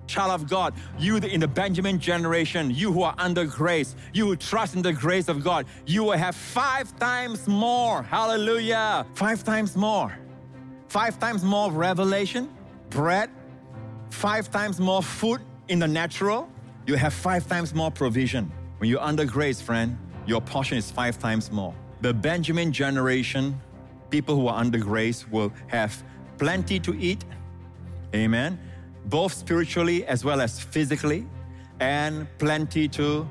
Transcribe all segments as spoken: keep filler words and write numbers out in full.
Child of God, you in the Benjamin generation, you who are under grace, you who trust in the grace of God, you will have five times more. Hallelujah. Five times more. Five times more revelation, bread, five times more food in the natural. You have five times more provision. When you're under grace, friend, your portion is five times more. The Benjamin generation, people who are under grace, will have plenty to eat. Amen. Both spiritually as well as physically, and plenty to,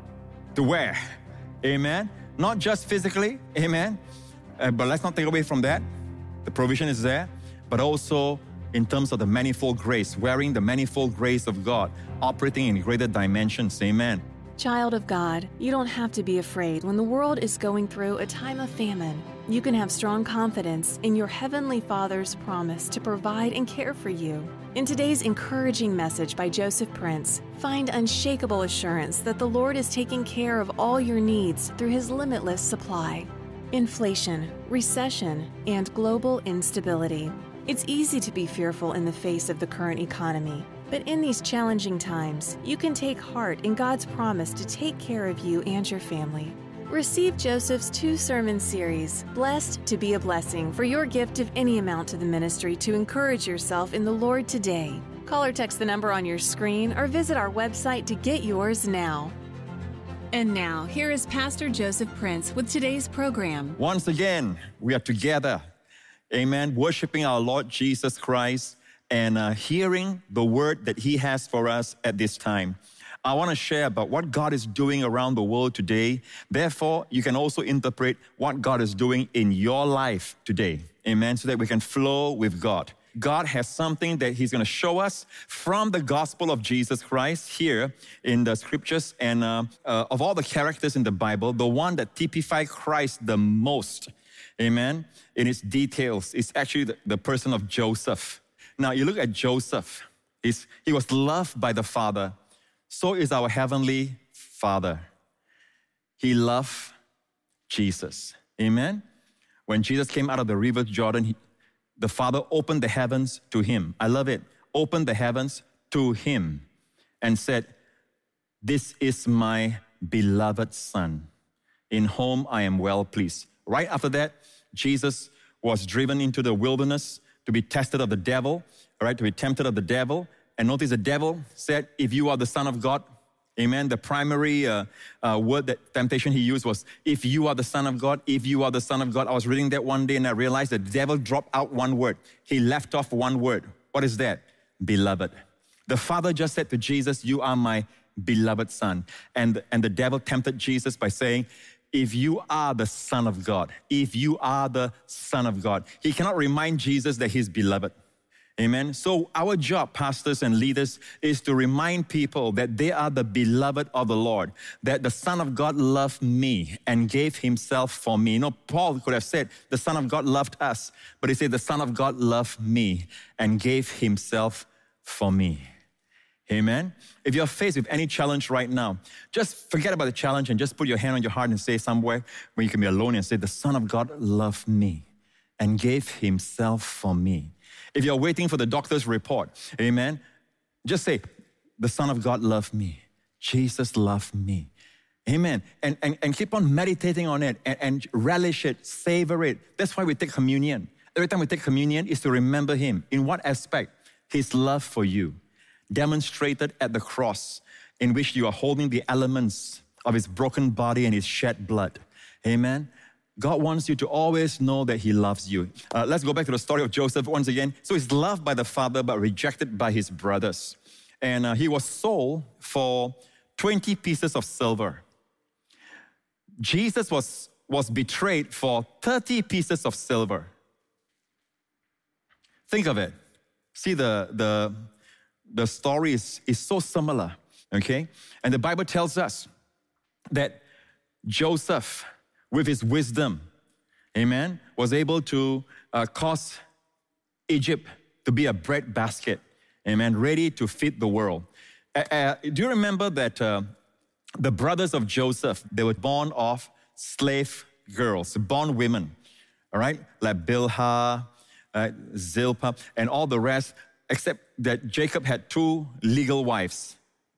to wear. Amen. Not just physically. Amen. Uh, but let's not take away from that. The provision is there, but also in terms of the manifold grace, wearing the manifold grace of God, operating in greater dimensions. Amen. Child of God, you don't have to be afraid when the world is going through a time of famine. You can have strong confidence in your Heavenly Father's promise to provide and care for you. In today's encouraging message by Joseph Prince, find unshakable assurance that the Lord is taking care of all your needs through His limitless supply. Inflation, recession, and global instability. It's easy to be fearful in the face of the current economy. But in these challenging times, you can take heart in God's promise to take care of you and your family. Receive Joseph's two-sermon series, Blessed to be a Blessing, for your gift of any amount to the ministry to encourage yourself in the Lord today. Call or text the number on your screen or visit our website to get yours now. And now, here is Pastor Joseph Prince with today's program. Once again, we are together, amen, worshiping our Lord Jesus Christ and uh, hearing the word that He has for us at this time. I want to share about what God is doing around the world today. Therefore, you can also interpret what God is doing in your life today. Amen. So that we can flow with God. God has something that He's going to show us from the gospel of Jesus Christ here in the scriptures. And uh, uh, of all the characters in the Bible, the one that typifies Christ the most, amen, in its details, is actually the, the person of Joseph. Now, you look at Joseph. He's, he was loved by the Father. So is our Heavenly Father. He loved Jesus. Amen? When Jesus came out of the river Jordan, he, the Father opened the heavens to Him. I love it. Opened the heavens to Him and said, "This is my beloved Son, in whom I am well pleased." Right after that, Jesus was driven into the wilderness to be tested of the devil, all right, to be tempted of the devil. And notice the devil said, "If you are the Son of God," amen. The primary uh, uh, word that temptation he used was, "If you are the Son of God, if you are the Son of God." I was reading that one day and I realized the devil dropped out one word. He left off one word. What is that? Beloved. The Father just said to Jesus, "You are my beloved Son." And, and the devil tempted Jesus by saying, "If you are the Son of God, if you are the Son of God." He cannot remind Jesus that He's beloved. Amen. So our job, pastors and leaders, is to remind people that they are the beloved of the Lord, that the Son of God loved me and gave Himself for me. You know, Paul could have said, the Son of God loved us, but he said, the Son of God loved me and gave Himself for me. Amen. If you're faced with any challenge right now, just forget about the challenge and just put your hand on your heart and say somewhere where you can be alone and say, the Son of God loved me and gave Himself for me. If you're waiting for the doctor's report, amen, just say, the Son of God loved me. Jesus loved me. Amen. And, and, and keep on meditating on it and, and relish it, savor it. That's why we take communion. Every time we take communion is to remember Him. In what aspect? His love for you, demonstrated at the cross, in which you are holding the elements of His broken body and His shed blood. Amen. God wants you to always know that He loves you. Uh, let's go back to the story of Joseph once again. So he's loved by the father, but rejected by his brothers. And uh, he was sold for twenty pieces of silver. Jesus was, was betrayed for thirty pieces of silver. Think of it. See, the, the, the story is, is so similar, okay? And the Bible tells us that Joseph, with his wisdom, amen, was able to uh, cause Egypt to be a bread basket, amen, ready to feed the world. Uh, uh, do you remember that uh, the brothers of Joseph, they were born of slave girls, born women, all right, like Bilhah, uh, Zilpah, and all the rest. except that Jacob had two legal wives.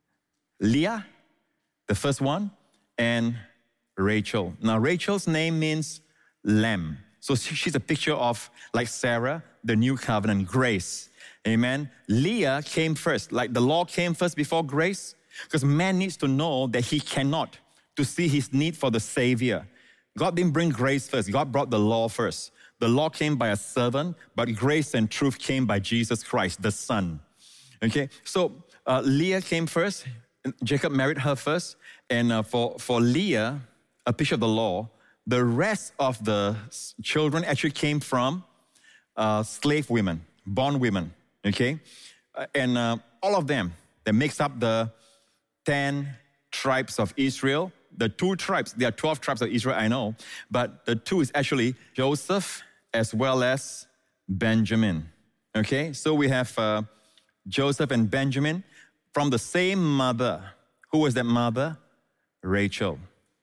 Leah, the first one, and Rachel. Now, Rachel's name means lamb. So she's a picture of, like Sarah, the new covenant, grace. Amen. Leah came first, like the law came first before grace, because man needs to know that he cannot, to see his need for the Savior. God didn't bring grace first. God brought the law first. The law came by a servant, but grace and truth came by Jesus Christ, the Son. Okay, so uh, Leah came first. Jacob married her first. And uh, for, for Leah, a picture of the law, the rest of the children actually came from uh, slave women, bond women, okay? Uh, and uh, all of them, that makes up the ten tribes of Israel. The two tribes, there are twelve tribes of Israel, I know, but the two is actually Joseph as well as Benjamin, okay? So we have uh, Joseph and Benjamin from the same mother. Who was that mother? Rachel.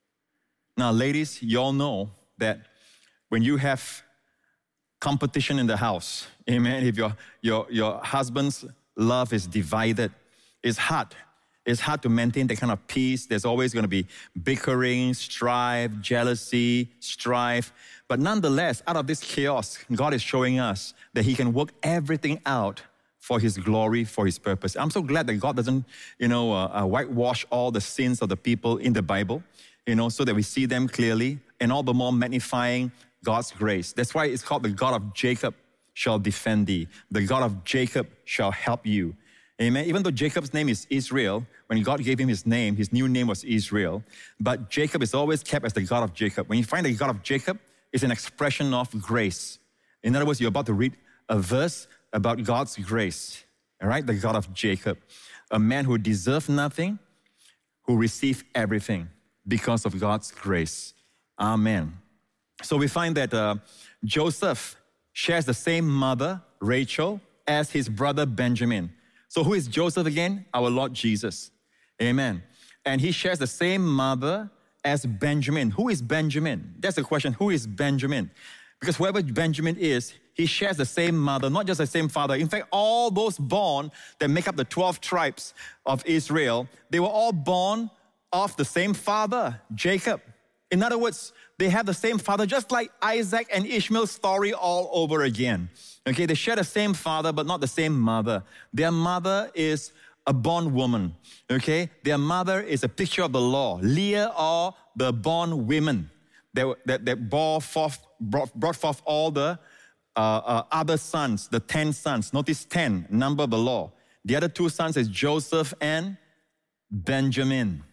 Now, ladies, you all know that when you have competition in the house, amen, if your, your, your husband's love is divided, it's hard. It's hard to maintain that kind of peace. There's always going to be bickering, strife, jealousy, strife. But nonetheless, out of this chaos, God is showing us that He can work everything out for His glory, for His purpose. I'm so glad that God doesn't, you know, uh, uh, whitewash all the sins of the people in the Bible, you know, so that we see them clearly, and all the more magnifying God's grace. That's why it's called the God of Jacob shall defend thee. The God of Jacob shall help you. Amen. Even though Jacob's name is Israel, when God gave him his name, his new name was Israel, but Jacob is always kept as the God of Jacob. When you find the God of Jacob, it's an expression of grace. In other words, you're about to read a verse about God's grace, all right? The God of Jacob, a man who deserved nothing, who received everything because of God's grace. Amen. So we find that uh, Joseph shares the same mother, Rachel, as his brother Benjamin. So who is Joseph again? Our Lord Jesus. Amen. And he shares the same mother as Benjamin. Who is Benjamin? That's the question. Who is Benjamin? Because whoever Benjamin is, he shares the same mother, not just the same father. In fact, all those born that make up the twelve tribes of Israel, they were all born of the same father, Jacob. In other words, they have the same father, just like Isaac and Ishmael's story all over again. Okay, they share the same father, but not the same mother. Their mother is a bondwoman, okay? Their mother is a picture of the law. Leah are the bond women that, that, that bore forth, brought, brought forth all the uh, uh, other sons, the ten sons. Notice ten, number of the law. The other two sons is Joseph and Benjamin.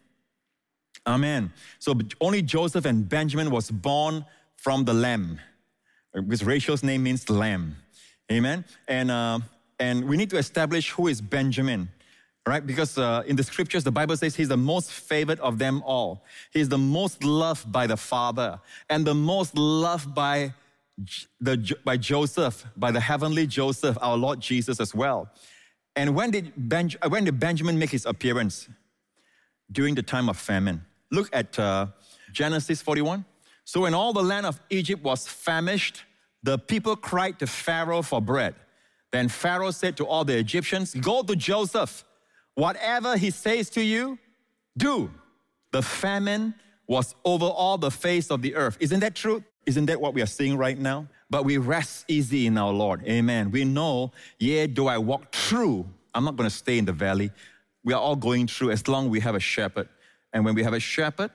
Amen. So only Joseph and Benjamin was born from the lamb, because Rachel's name means lamb. Amen. And uh, and we need to establish who is Benjamin, right? Because uh, in the scriptures, the Bible says he's the most favored of them all. He's the most loved by the Father, and the most loved by the by Joseph, by the heavenly Joseph, our Lord Jesus as well. And when did ben, when did Benjamin make his appearance? During the time of famine. Look at uh, Genesis forty-one. So when all the land of Egypt was famished, the people cried to Pharaoh for bread. Then Pharaoh said to all the Egyptians, go to Joseph. Whatever he says to you, do. The famine was over all the face of the earth. Isn't that true? Isn't that what we are seeing right now? But we rest easy in our Lord. Amen. We know, yea, though I walk through, I'm not going to stay in the valley. We are all going through as long as we have a shepherd. And when we have a shepherd,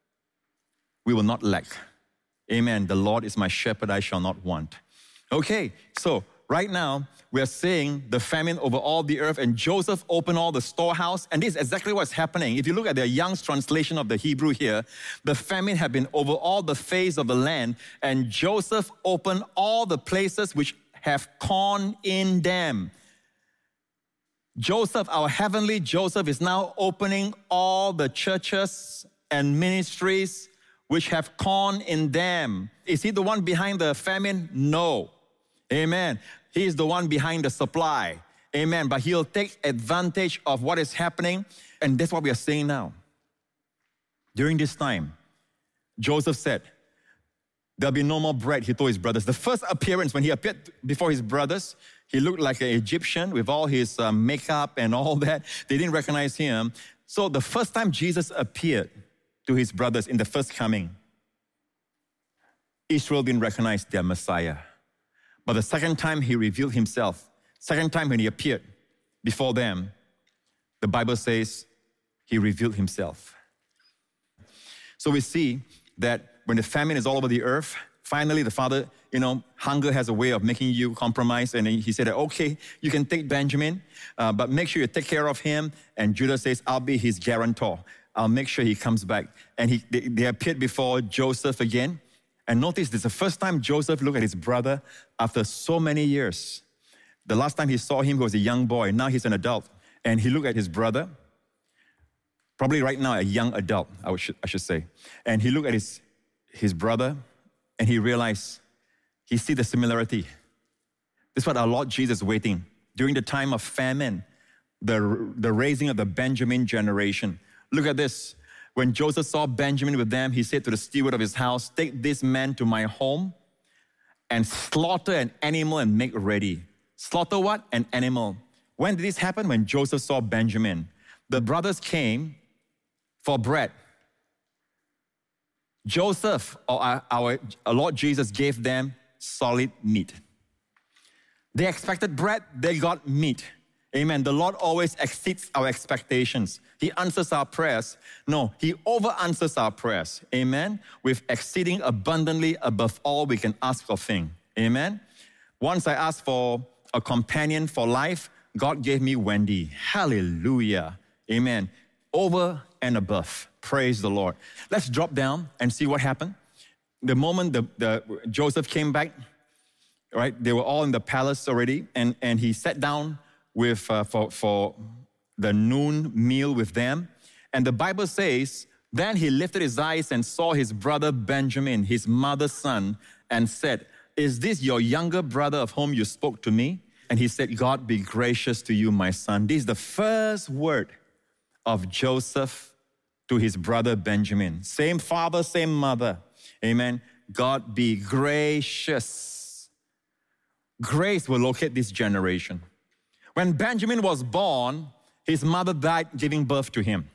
we will not lack. Amen. The Lord is my shepherd, I shall not want. Okay, so right now, we are seeing the famine over all the earth, and Joseph opened all the storehouse, and this is exactly what's happening. If you look at the Young's translation of the Hebrew here, the famine had been over all the face of the land, and Joseph opened all the places which have corn in them. Joseph, our heavenly Joseph, is now opening all the churches and ministries which have corn in them. Is he the one behind the famine? No. Amen. He is the one behind the supply. Amen. But he'll take advantage of what is happening, and that's what we are seeing now. During this time, Joseph said, there'll be no more bread, he told his brothers. The first appearance when he appeared before his brothers, He looked like an Egyptian with all his uh, makeup and all that. They didn't recognize him. So the first time Jesus appeared to his brothers in the first coming, Israel didn't recognize their Messiah. But the second time he revealed himself, second time when he appeared before them, the Bible says he revealed himself. So we see that when the famine is all over the earth, finally the father, you know, hunger has a way of making you compromise. And he said, okay, you can take Benjamin, uh, but make sure you take care of him. And Judah says, I'll be his guarantor. I'll make sure he comes back. And he, they, they appeared before Joseph again. And notice this is the first time Joseph looked at his brother after so many years. The last time he saw him, he was a young boy. Now he's an adult. And he looked at his brother, probably right now a young adult, I, would, I should say. And he looked at his, his brother, and he realized, he see the similarity. This is what our Lord Jesus is waiting. During the time of famine, the, the raising of the Benjamin generation. Look at this. When Joseph saw Benjamin with them, he said to the steward of his house, take this man to my home and slaughter an animal and make ready. Slaughter what? An animal. When did this happen? When Joseph saw Benjamin. The brothers came for bread. Joseph, or our, our, our Lord Jesus, gave them solid meat. They expected bread, they got meat. Amen. The Lord always exceeds our expectations. He answers our prayers. No, He over-answers our prayers. Amen. With exceeding abundantly above all we can ask or think. Amen. Once I asked for a companion for life, God gave me Wendy. Hallelujah. Amen. Over and above. Praise the Lord. Let's drop down and see what happened. The moment the, the Joseph came back, right, they were all in the palace already, and, and he sat down with uh, for, for the noon meal with them. And the Bible says, then he lifted his eyes and saw his brother Benjamin, his mother's son, and said, is this your younger brother of whom you spoke to me? And he said, God be gracious to you, my son. This is the first word of Joseph to his brother Benjamin. Same father, same mother. Amen. God be gracious. Grace will locate this generation. When Benjamin was born, his mother died giving birth to him.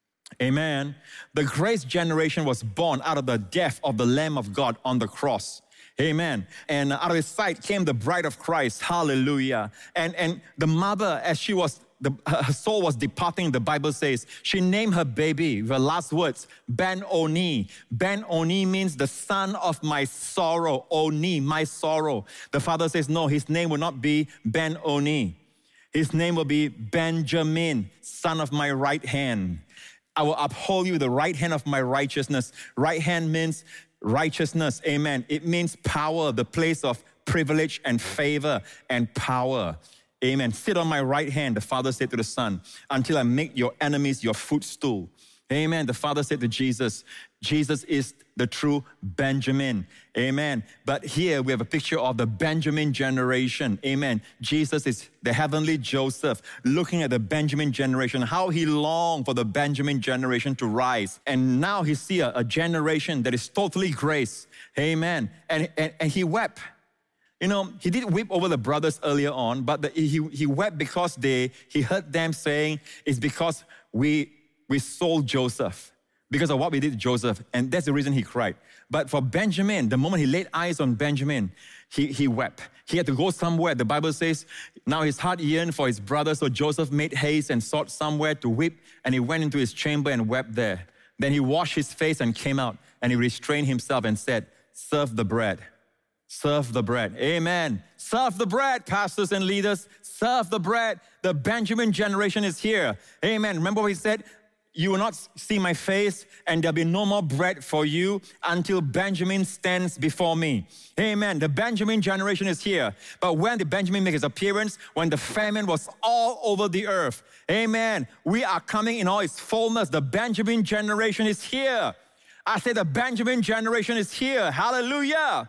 Amen. The grace generation was born out of the death of the Lamb of God on the cross. Amen. And out of his sight came the bride of Christ. Hallelujah. And, and the mother, as she was, the, her soul was departing, the Bible says, she named her baby, the last words, Ben-Oni. Ben-Oni means the son of my sorrow. Oni, my sorrow. The father says, no, his name will not be Ben-Oni. His name will be Benjamin, son of my right hand. I will uphold you with the right hand of my righteousness. Right hand means righteousness, amen. It means power, the place of privilege and favor and power. Amen. Sit on my right hand, the father said to the son, until I make your enemies your footstool. Amen. The father said to Jesus, Jesus is the true Benjamin. Amen. But here we have a picture of the Benjamin generation. Amen. Jesus is the heavenly Joseph, looking at the Benjamin generation, how he longed for the Benjamin generation to rise. And now he sees a, a generation that is totally grace. Amen. And, and, and he wept. You know, he did weep over the brothers earlier on, but the, he, he wept because they, he heard them saying, it's because we, we sold Joseph, because of what we did to Joseph, and that's the reason he cried. But for Benjamin, the moment he laid eyes on Benjamin, he, he wept. He had to go somewhere. The Bible says, now his heart yearned for his brother, so Joseph made haste and sought somewhere to weep, and he went into his chamber and wept there. Then he washed his face and came out, and he restrained himself and said, serve the bread. Serve the bread. Amen. Serve the bread, pastors and leaders. Serve the bread. The Benjamin generation is here. Amen. Remember what he said? You will not see my face, and there'll be no more bread for you until Benjamin stands before me. Amen. The Benjamin generation is here. But when did Benjamin make his appearance? When the famine was all over the earth. Amen. We are coming in all its fullness. The Benjamin generation is here. I say the Benjamin generation is here. Hallelujah.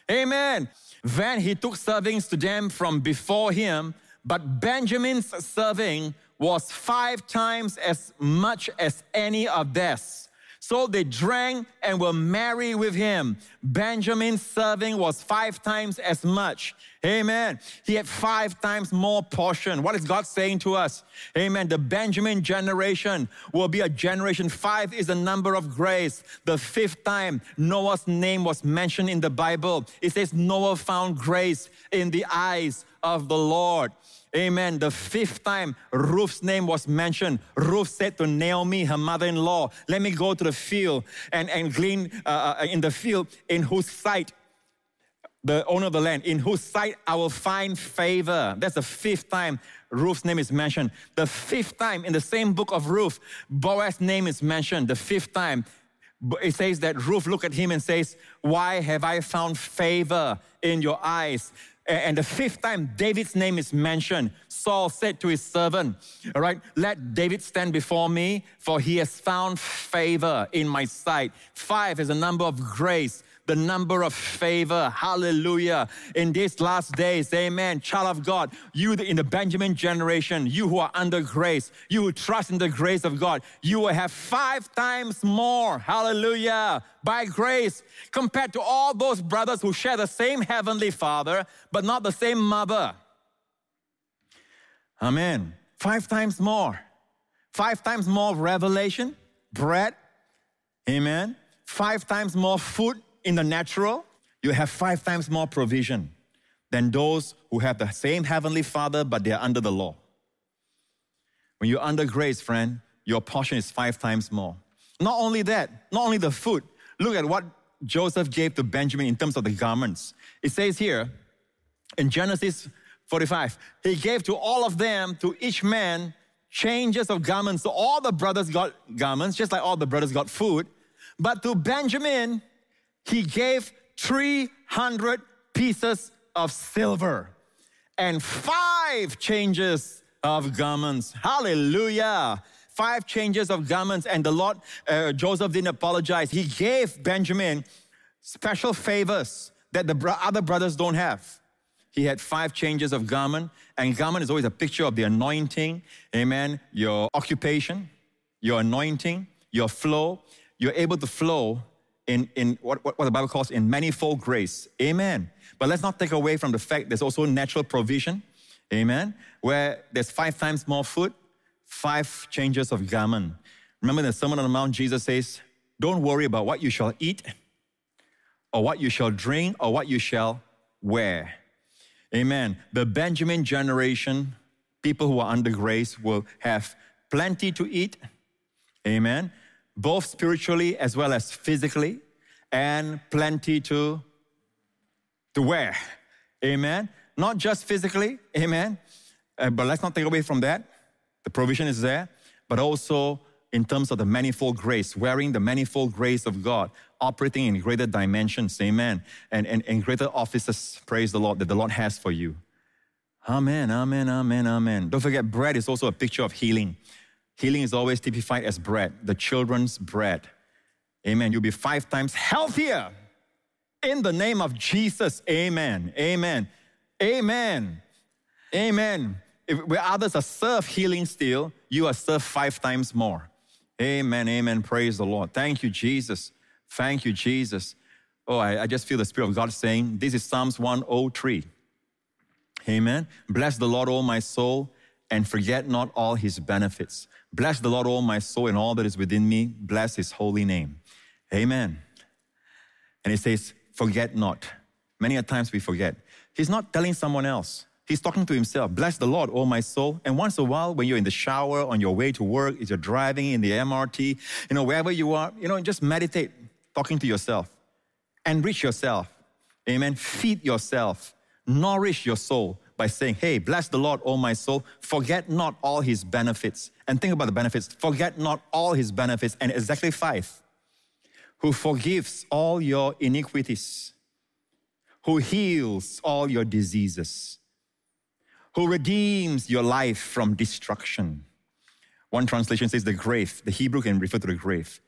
Amen. Then he took servings to them from before him, but Benjamin's serving was five times as much as any of theirs. So they drank and were merry with him. Benjamin's serving was five times as much. Amen. He had five times more portion. What is God saying to us? Amen. The Benjamin generation will be a generation. Five is the number of grace. The fifth time Noah's name was mentioned in the Bible, it says Noah found grace in the eyes of the Lord. Amen. The fifth time Ruth's name was mentioned, Ruth said to Naomi, her mother-in-law, let me go to the field and, and glean uh, in the field in whose sight, the owner of the land, in whose sight I will find favor. That's the fifth time Ruth's name is mentioned. The fifth time in the same book of Ruth, Boaz's name is mentioned. The fifth time, it says that Ruth looked at him and says, why have I found favor in your eyes? And the fifth time David's name is mentioned, Saul said to his servant, all right, let David stand before me, for he has found favor in my sight. Five is a number of grace, the number of favor. Hallelujah. In these last days, amen, child of God, you in the Benjamin generation, you who are under grace, you who trust in the grace of God, you will have five times more, hallelujah, by grace, compared to all those brothers who share the same heavenly Father, but not the same mother. Amen. Five times more. Five times more revelation, bread, amen. Five times more food in the natural. You have five times more provision than those who have the same heavenly Father, but they're under the law. When you're under grace, friend, your portion is five times more. Not only that, not only the food. Look at what Joseph gave to Benjamin in terms of the garments. It says here in Genesis forty-five, he gave to all of them, to each man, changes of garments. So all the brothers got garments, just like all the brothers got food. But to Benjamin, he gave three hundred pieces of silver and five changes of garments. Hallelujah. Five changes of garments. And the Lord, uh, Joseph didn't apologize. He gave Benjamin special favors that the bro- other brothers don't have. He had five changes of garment. And garment is always a picture of the anointing. Amen. Your occupation, your anointing, your flow. You're able to flow in, in what, what the Bible calls in manifold grace. Amen. But let's not take away from the fact there's also natural provision. Amen. Where there's five times more food, five changes of garment. Remember in the Sermon on the Mount, Jesus says, don't worry about what you shall eat or what you shall drink or what you shall wear. Amen. The Benjamin generation, people who are under grace, will have plenty to eat. Amen. Both spiritually as well as physically, and plenty to, to wear. Amen. Not just physically, amen. Uh, but let's not take away from that. The provision is there, but also in terms of the manifold grace, wearing the manifold grace of God, operating in greater dimensions, amen, and, and, and greater offices, praise the Lord, that the Lord has for you. Amen, amen, amen, amen. Don't forget, bread is also a picture of healing. Healing is always typified as bread, the children's bread. Amen. You'll be five times healthier in the name of Jesus. Amen, amen, amen, amen. If, where others are served healing still, you are served five times more. Amen, amen. Praise the Lord. Thank you, Jesus. Thank you, Jesus. Oh, I, I just feel the Spirit of God saying, this is Psalms one oh three. Amen. Bless the Lord, O my soul, and forget not all his benefits. Bless the Lord, O my soul, and all that is within me. Bless his holy name. Amen. And it says, forget not. Many a times we forget. He's not telling someone else. He's talking to himself. Bless the Lord, O my soul. And once in a while, when you're in the shower, on your way to work, if you're driving in the M R T, you know, wherever you are, you know, just meditate, talking to yourself. Enrich yourself. Amen. Feed yourself. Nourish your soul by saying, hey, bless the Lord, O my soul. Forget not all his benefits. And think about the benefits. Forget not all his benefits. And exactly five. Who forgives all your iniquities. Who heals all your diseases. Who redeems your life from destruction. One translation says the grave. The Hebrew can refer to the grave.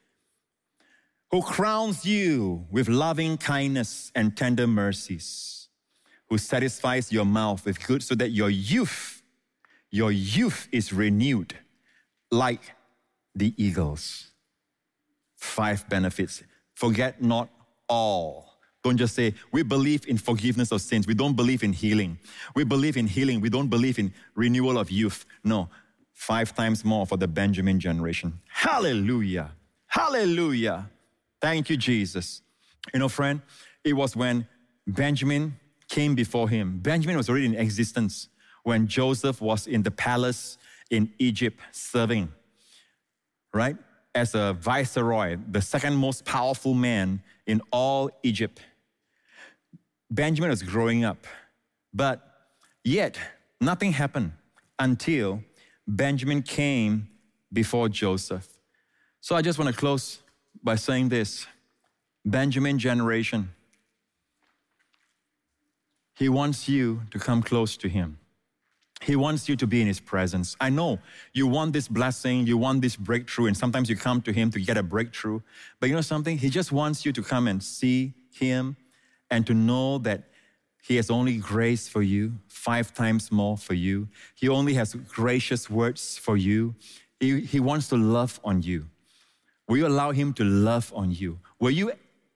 Who crowns you with loving kindness and tender mercies. Who satisfies your mouth with good so that your youth, your youth is renewed like the eagles. Five benefits. Forget not all. Don't just say, we believe in forgiveness of sins. We don't believe in healing. We believe in healing. We don't believe in renewal of youth. No, five times more for the Benjamin generation. Hallelujah. Hallelujah. Thank you, Jesus. You know, friend, it was when Benjamin came before him. Benjamin was already in existence when Joseph was in the palace in Egypt serving, right? As a viceroy, the second most powerful man in all Egypt. Benjamin was growing up, but yet nothing happened until Benjamin came before Joseph. So I just want to close by saying this. Benjamin generation, he wants you to come close to him. He wants you to be in his presence. I know you want this blessing, you want this breakthrough, and sometimes you come to him to get a breakthrough. But you know something? He just wants you to come and see him and to know that he has only grace for you, five times more for you. He only has gracious words for you. He, he wants to love on you. Will you allow him to love on you? Will you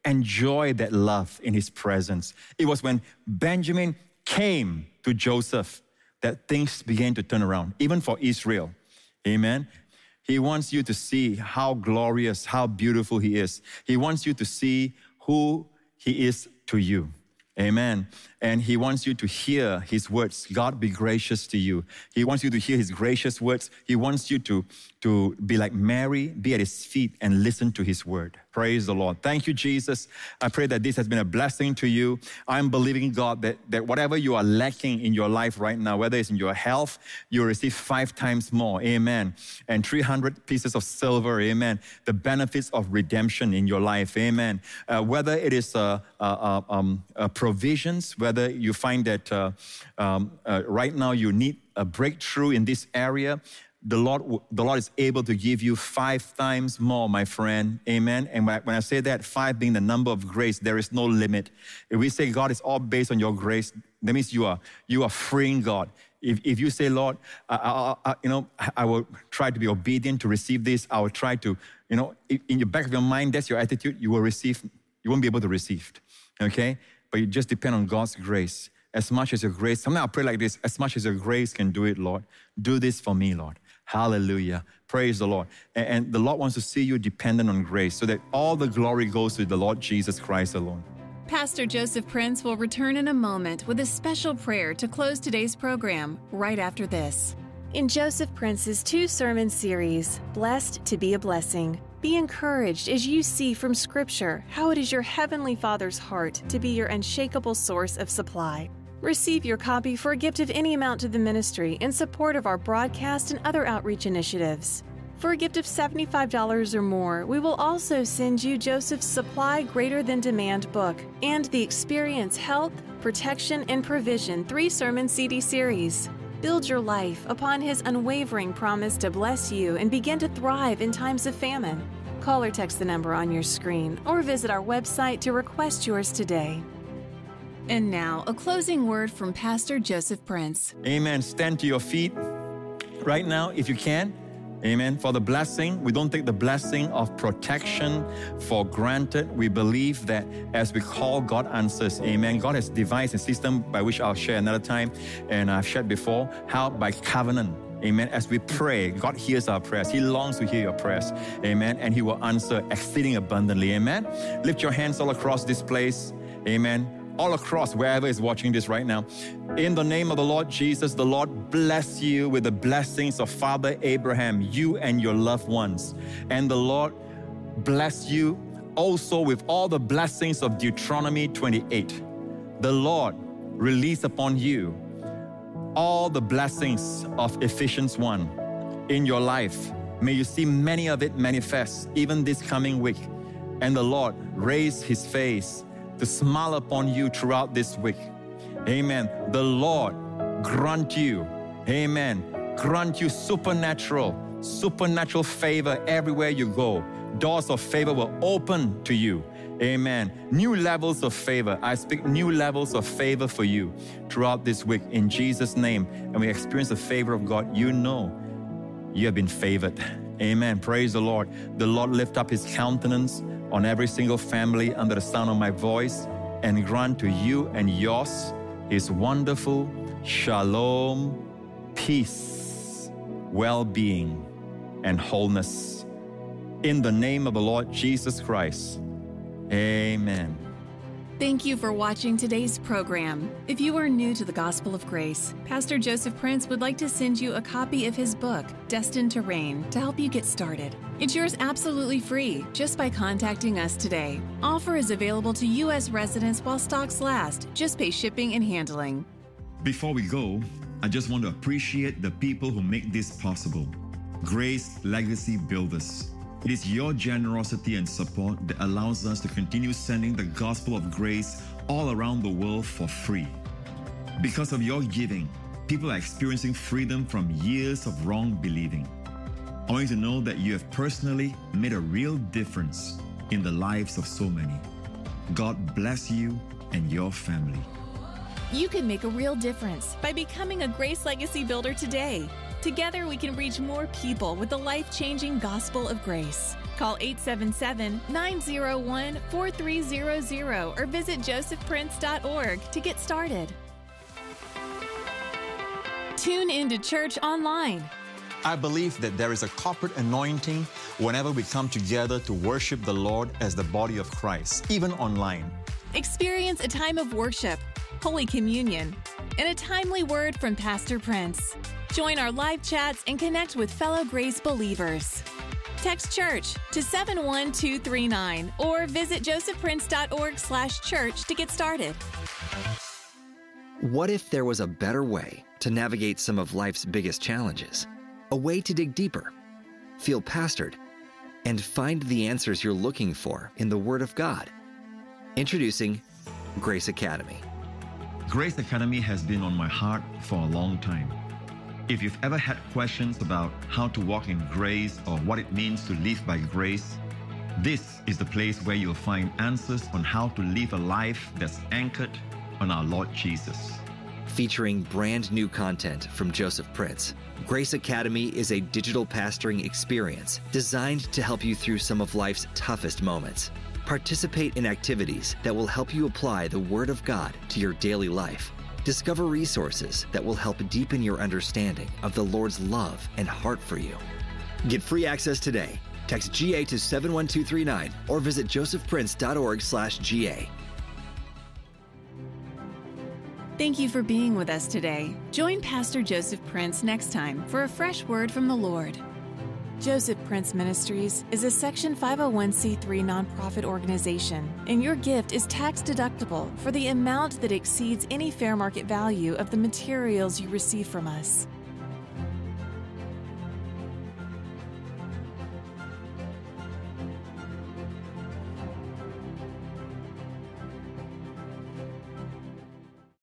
enjoy that love in his presence? It was when Benjamin came to Joseph that things began to turn around, even for Israel. Amen. He wants you to see how glorious, how beautiful he is. He wants you to see who he is to you. Amen. And he wants you to hear his words. God be gracious to you. He wants you to hear his gracious words. He wants you to, to be like Mary, be at his feet and listen to his word. Praise the Lord. Thank you, Jesus. I pray that this has been a blessing to you. I'm believing, God, that, that whatever you are lacking in your life right now, whether it's in your health, you'll receive five times more. Amen. And three hundred pieces of silver. Amen. The benefits of redemption in your life. Amen. Uh, whether it is uh, uh, uh, um, uh, provisions, whether you find that uh, um, uh, right now you need a breakthrough in this area, the Lord, the Lord is able to give you five times more, my friend. Amen. And when I, when I say that, five being the number of grace, there is no limit. If we say God is all based on your grace, that means you are you are freeing God. If, if you say, Lord, I, I, I, you know, I will try to be obedient to receive this. I will try to, you know, in the back of your mind, that's your attitude. You will receive. You won't be able to receive. Okay. But you just depend on God's grace. As much as your grace, sometimes I pray like this, as much as your grace can do it, Lord, do this for me, Lord. Hallelujah. Praise the Lord. And, and the Lord wants to see you dependent on grace so that all the glory goes to the Lord Jesus Christ alone. Pastor Joseph Prince will return in a moment with a special prayer to close today's program right after this. In Joseph Prince's two-sermon series, Blessed to be a Blessing, be encouraged as you see from Scripture how it is your Heavenly Father's heart to be your unshakable source of supply. Receive your copy for a gift of any amount to the ministry in support of our broadcast and other outreach initiatives. For a gift of seventy-five dollars or more, we will also send you Joseph's Supply Greater Than Demand book and the Experience Health, Protection, and Provision three-sermon C D series. Build your life upon his unwavering promise to bless you and begin to thrive in times of famine. Call or text the number on your screen or visit our website to request yours today. And now, a closing word from Pastor Joseph Prince. Amen. Stand to your feet right now if you can. Amen. For the blessing, we don't take the blessing of protection for granted. We believe that as we call, God answers. Amen. God has devised a system by which I'll share another time, and I've shared before, how by covenant. Amen. As we pray, God hears our prayers. He longs to hear your prayers. Amen. And He will answer exceeding abundantly. Amen. Lift your hands all across this place. Amen. All across, wherever is watching this right now. In the name of the Lord Jesus, the Lord bless you with the blessings of Father Abraham, you and your loved ones. And the Lord bless you also with all the blessings of Deuteronomy twenty-eight. The Lord release upon you all the blessings of Ephesians one in your life. May you see many of it manifest even this coming week. And the Lord raise His face to smile upon you throughout this week. Amen. The Lord grant you, amen, grant you supernatural, supernatural favor everywhere you go. Doors of favor will open to you. Amen. New levels of favor. I speak new levels of favor for you throughout this week in Jesus' name. And we experience the favor of God. You know you have been favored. Amen. Praise the Lord. The Lord lift up His countenance on every single family under the sound of my voice. and grant to you and yours His wonderful shalom, peace, well-being, and wholeness. In the name of the Lord Jesus Christ, amen. Thank you for watching today's program. If you are new to the Gospel of Grace, Pastor Joseph Prince would like to send you a copy of his book, Destined to Reign, to help you get started. It's yours absolutely free just by contacting us today. Offer is available to U S residents while stocks last. Just pay shipping and handling. Before we go, I just want to appreciate the people who make this possible. Grace Legacy Builders. It is your generosity and support that allows us to continue sending the gospel of grace all around the world for free. Because of your giving, people are experiencing freedom from years of wrong believing. I want you to know that you have personally made a real difference in the lives of so many. God bless you and your family. You can make a real difference by becoming a Grace Legacy Builder today. Together, we can reach more people with the life-changing gospel of grace. Call eight seven seven, nine zero one, four three zero zero or visit joseph prince dot org to get started. Tune into church online. I believe that there is a corporate anointing whenever we come together to worship the Lord as the body of Christ, even online. Experience a time of worship, Holy Communion, and a timely word from Pastor Prince. Join our live chats and connect with fellow Grace believers. Text church to seven one two three nine or visit joseph prince dot org slash church to get started. What if there was a better way to navigate some of life's biggest challenges? A way to dig deeper, feel pastored, and find the answers you're looking for in the Word of God. Introducing Grace Academy. Grace Academy has been on my heart for a long time. If you've ever had questions about how to walk in grace or what it means to live by grace, this is the place where you'll find answers on how to live a life that's anchored on our Lord Jesus. Featuring brand new content from Joseph Prince, Grace Academy is a digital pastoring experience designed to help you through some of life's toughest moments. Participate in activities that will help you apply the Word of God to your daily life. Discover resources that will help deepen your understanding of the Lord's love and heart for you. Get free access today. Text G A to seven one two three nine or visit joseph prince dot org slash G A. Thank you for being with us today. Join Pastor Joseph Prince next time for a fresh word from the Lord. Joseph Prince Ministries is a Section five oh one c three nonprofit organization, and your gift is tax deductible for the amount that exceeds any fair market value of the materials you receive from us.